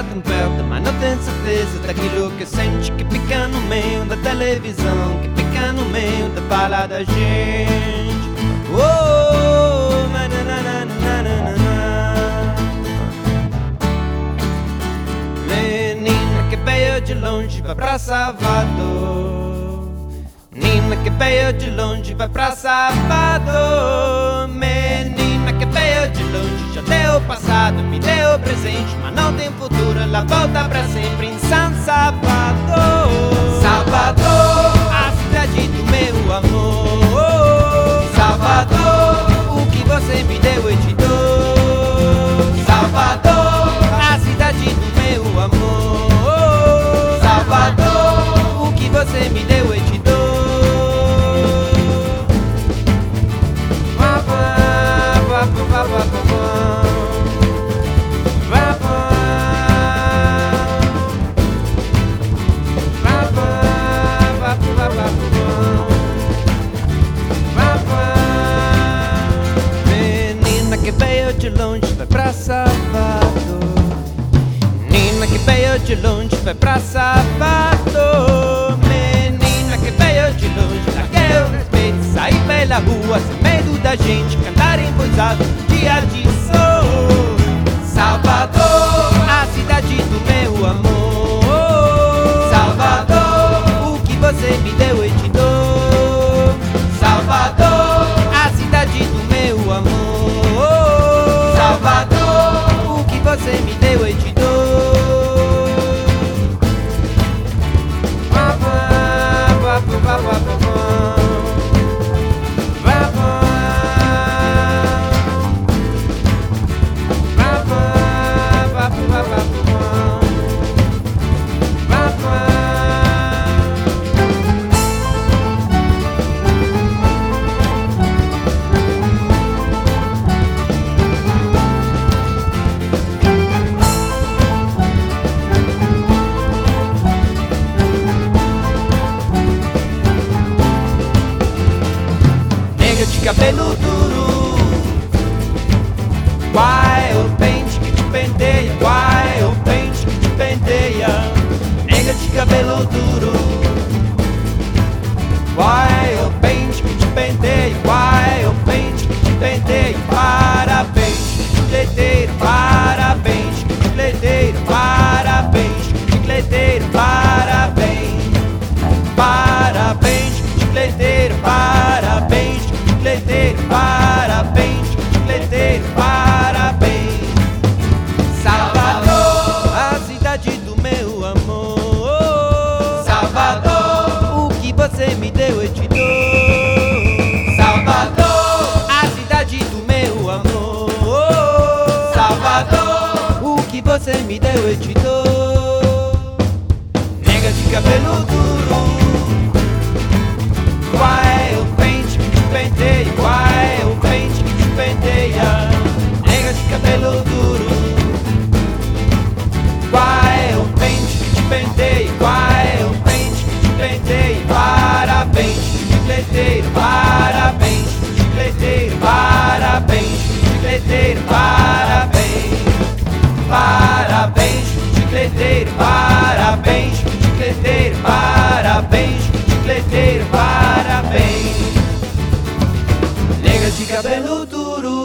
tão perto, mas não tenho certeza daquilo que sente, que fica no meio da televisão, que fica no meio da fala da gente. Oh, menina que veio de longe vai pra Salvador, menina que veio de longe vai pra Salvador, menina que veio de longe já deu passado, me deu presente, mas não tem futuro, ela volta pra sempre em São Salvador. Salvador, a cidade do meu amor. Salvador, o que você me deu eu te dou. Salvador, a cidade do meu amor. Salvador, o que você me deu eu te dou. Menina que veio de longe vai pra Salvador, menina que veio de longe vai pra Salvador, menina que veio de longe, lá que eu respeito, sair pela rua sem medo da gente, cantar em voz alta, dia de sol. Salvador, a cidade do meu amor. Salvador, o que você me deu eu te dou. Salvador, a cidade do meu amor. Salvador, o que você me deu eu te dou. De cabelo duro, qual é o pente que te penteia? Qual é o pente que te penteia? Nega de cabelo duro, qual é o pente que te penteia? Qual é o pente que te penteia? Parabéns, bicicleteiro, parabéns, bicicleteiro, parabéns, bicicleteiro, parabéns, parabéns, bicicleteiro, parabéns, bicicleteiro, parabéns, bicicleteiro, parabéns. Salvador, a cidade do meu amor. Salvador, o que você me deu eu te dou. Salvador, a cidade do meu amor. Salvador, o que você me deu eu te dou. Nega de cabelo duro, qual é o pente que te penteia? Qual é o pente que te penteia? Nega de cabelo duro, qual é o pente que te penteia? Qual é o pente que te penteia? Parabéns, bicicleteiro, parabéns, bicicleteiro, parabéns, bicicleteiro, parabéns, parabéns, bicicleteiro, parabéns, bicicleteiro, parabéns, bicicleteiro, parabéns. Nega de cabelo duro,